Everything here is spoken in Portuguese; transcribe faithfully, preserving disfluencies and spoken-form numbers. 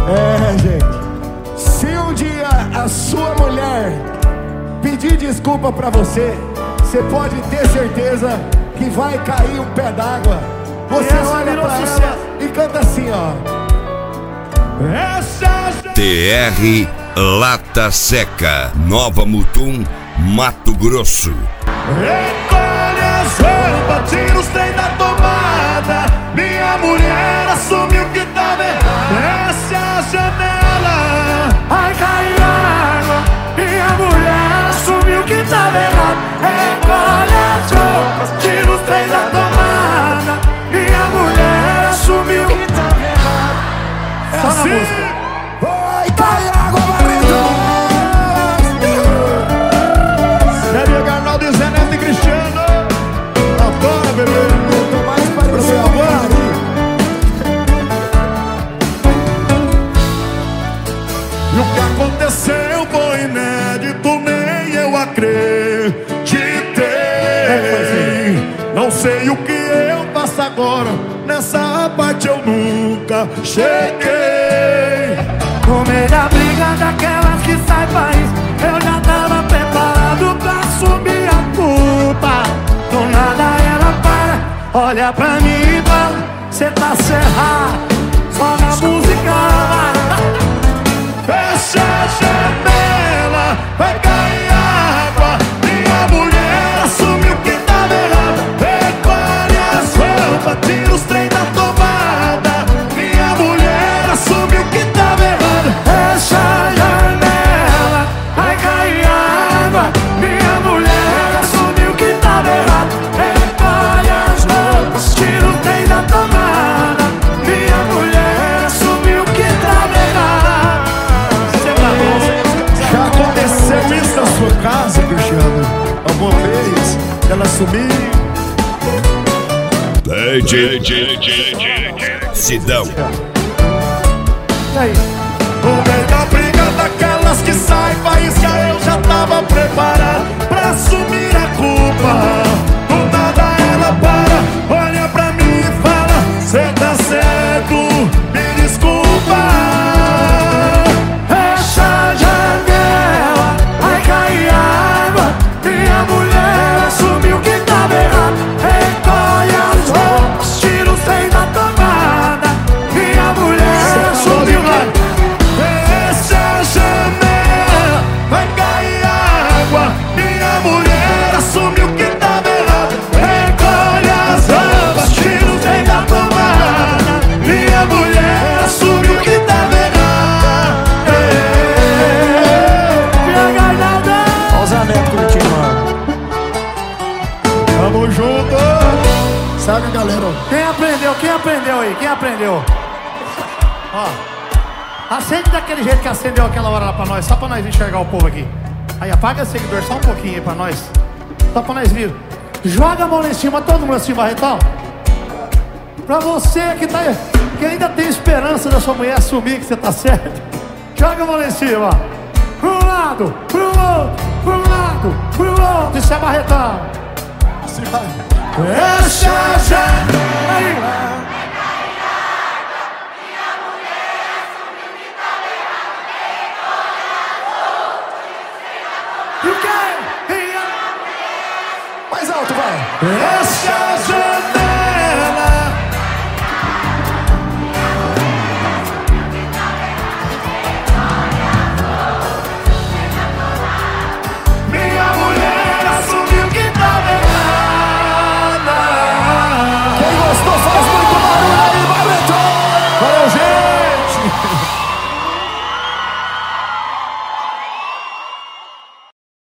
É, gente, se um dia a sua mulher pedir desculpa pra você, você pode ter certeza que vai cair um pé d'água. Você olha pra ela e canta assim, ó. T R Lata Seca, Nova Mutum, Mato Grosso. Recolhe as roupas, tira os trem da tomada. Minha mulher assumiu que tava errado. Desce a janela, vai cair água. Minha mulher assumiu que tava errado. Recolhe as roupas, tira os trem da tomada. Minha mulher assumiu que tava errado. É só na música. Vai cair água, barreto. Sério, Arnaldo, Zé Neto e Cristiano. Adora, bebê. Eu tô mais parecendo agora. E o que aconteceu foi inédito, nem eu acreditei. Não sei o que eu faço agora, nessa parte eu nunca cheguei. No meio da briga daquelas que sai país, eu já tava preparado pra assumir a culpa. Do nada ela para, olha pra mim e fala: cê tá cerrado, só na música. Fecha a janela, vai cair água. Minha mulher assumiu que tava errado. Recolhe as roupas, tira os trem da tomada. Minha mulher assumiu que tava errado. Fecha a janela, vai cair água. Minha mulher assumiu que tava errado. Recolhe as roupas, tira o trem da tomada. Minha mulher assumiu que tava errado. Já aconteceu isso na sua casa, Cristiano? Alguma vez ela sumiu? D J Sidão. E aí? No meio da briga daquelas que sai faísca, eu já tava preparado pra assumir a culpa. Do nada ela para, olha pra mim e fala: cê tá certo, me desculpa. Fecha a janela, vai cair água. Minha mulher assumiu que tava errado. Recolhe as roupas, tira os trem da tomada. Minha mulher assumiu que... Fecha a janela, vai cair água. Minha mulher assumiu que tava errado. Recolhe as roupas, tira os trem da tomada. Minha mulher assumiu que tava errado. Olha o Zé Neto curtindo, Tamo junto. sabe, galera? Quem aprendeu? Quem aprendeu aí? Quem aprendeu? Ó, acende daquele jeito que acendeu aquela hora lá pra nós, só pra nós enxergar o povo aqui. Aí apaga o seguidor só um pouquinho aí pra nós, só pra nós vir. Joga a mão lá em cima, todo mundo assim, Barretão. Pra você que, tá, que ainda tem esperança da sua mulher assumir que você tá certo, joga a mão lá em cima. Pro um lado, pro outro, pro um lado, pro outro. Isso é Barretão. Fecha a janela. Aí. E o quê? Mais alto, vai. Fecha